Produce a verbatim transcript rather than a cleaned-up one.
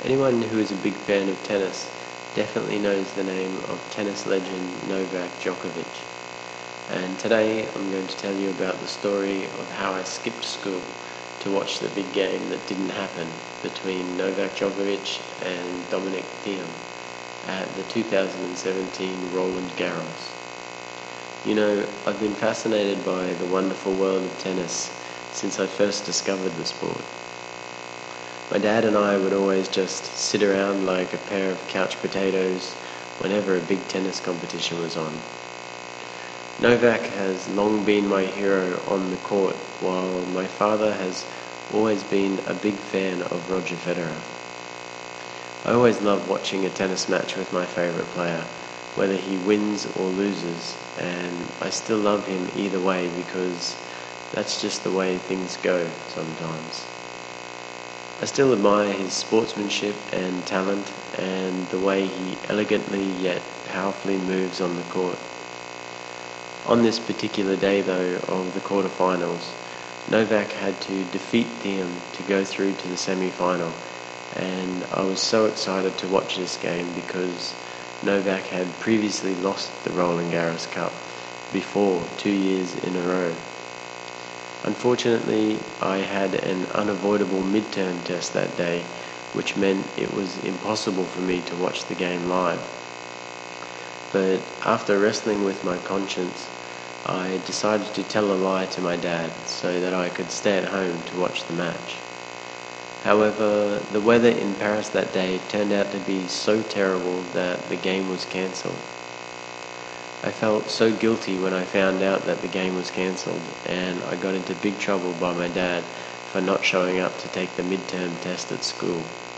Anyone who is a big fan of tennis definitely knows the name of tennis legend Novak Djokovic. And today I'm going to tell you about the story of how I skipped school to watch the big game that didn't happen between Novak Djokovic and Dominic Thiem at the two thousand seventeen Roland Garros. You know, I've been fascinated by the wonderful world of tennis since I first discovered the sport. My dad and I would always just sit around like a pair of couch potatoes whenever a big tennis competition was on. Novak has long been my hero on the court, while my father has always been a big fan of Roger Federer. I always love watching a tennis match with my favourite player, whether he wins or loses, and I still love him either way because that's just the way things go sometimes. I still admire his sportsmanship and talent and the way he elegantly yet powerfully moves on the court. On this particular day though of the quarterfinals, Novak had to defeat Thiem to go through to the semi-final, and I was so excited to watch this game because Novak had previously lost the Roland Garros Cup before two years in a row. Unfortunately, I had an unavoidable midterm test that day, which meant it was impossible for me to watch the game live. But after wrestling with my conscience, I decided to tell a lie to my dad so that I could stay at home to watch the match. However, the weather in Paris that day turned out to be so terrible that the game was cancelled. I felt so guilty when I found out that the game was cancelled, and I got into big trouble by my dad for not showing up to take the midterm test at school.